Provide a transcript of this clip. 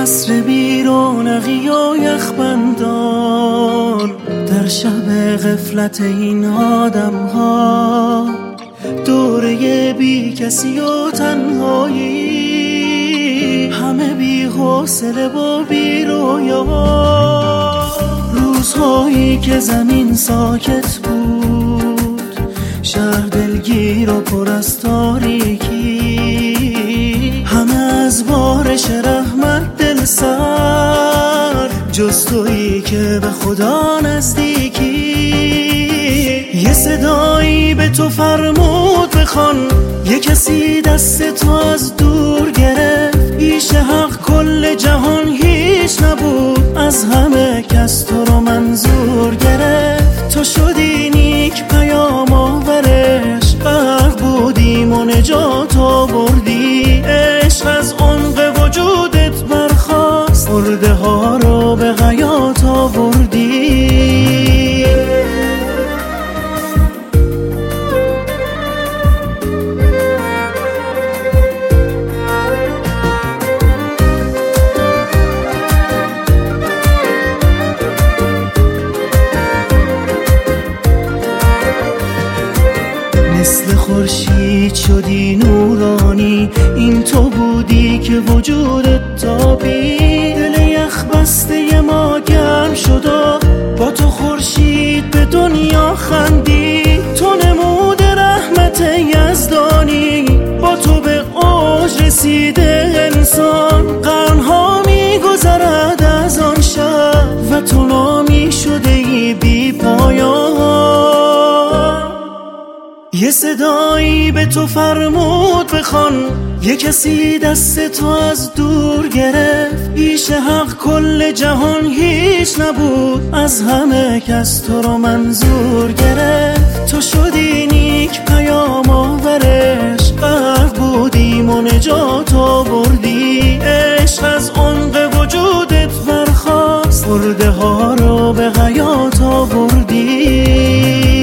عصر بی رونقی و یخبندان، در شب غفلت این آدم ها، دوره بی کسی و تنهایی، همه بی حوصله و بی رویا. روزهایی که زمین ساکت بود، شهر دلگیر و پر از تاریکی، همه از بارش رحمت دل سر، جز تویی که به خدا نزدیکی. یه صدایی به تو فرمود بخوان، یه کسی دست تو از دور گرفت، پیش حق کل جهان هیچ نبود، از همه کس تو رو منظور گرفت. تو شدی نیک پیام آورش، غرق بودیم و نجات آوردی، عشق از عمق وجودت برخاست، مرده ها رو به حیات آوردی. مثل خورشید شدی نورانی، این تو بودی که وجودت تابید، دل یخ بسته ما گرم شد و با تو خورشید به دنیا خندید. تو نمود رحمت یزدانی، با تو به اوج رسیده انسان، قرنها میگذرد از آن شب و تو نامی شده ای بی پایان. یه صدایی به تو فرمود بخوان، یه کسی دست تو از دور گرفت، پیش حق کل جهان هیچ نبود، از همه کس تو رو منظور گرفت. تو شدی نیک پیام آورش، غرق بودیم و نجات آوردی، عشق از عمق وجودت برخاست، مرده ها رو به حیات آوردی.